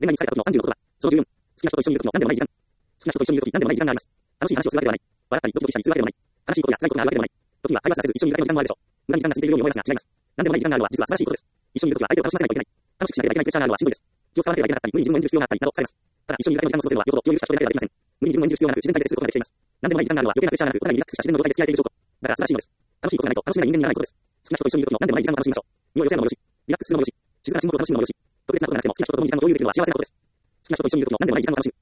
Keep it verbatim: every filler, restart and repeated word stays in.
恋愛に疲れた時のさんじゅうのことは、そのじゅうよん、好きな人と一緒にいる時の何でもない時間。好きな人と一緒にいる時何でもない時間があります。楽しい話をするわけではない。笑ったりドキドキしたりするわけでもない。悲しいことや辛いことがあるわけでもない。時には会話すらせず一緒にいるだけの時間もあるでしょう。無駄に時間が過ぎているように思いますが違います。何でもない時間があるのは実は素晴らしいことです。一緒にいる時は相手を楽しませないといけない。楽しくしなければいけないプレッシャーがあるのはしんどいです。気を使わなければいけなかったり、無理に自分を演じる必要があったりなどされます。ただ一緒にいるだけの時間の過ごせるのはよほど共有した人でなければできません。無理に自分を演じる必要がなく自然体ですることができています。何でもない時間があるのは余計なプレッシャーがなく、お互いにリラックスした自然の状態で付き合えている証拠。だから素晴らしいのです。楽しいことがないと楽しめない人間にならないことです。好きな人と一緒にいる時の何でもない時間を楽しみましょう。身を寄せ合うのもよし、リラックスするのもよし、静かな沈黙を楽しむのもよし、特別なことがなくても好きな人と共に時間を共有できるのは幸せなことです。好きな人と一緒にいる時の何でもない時間を楽しむ。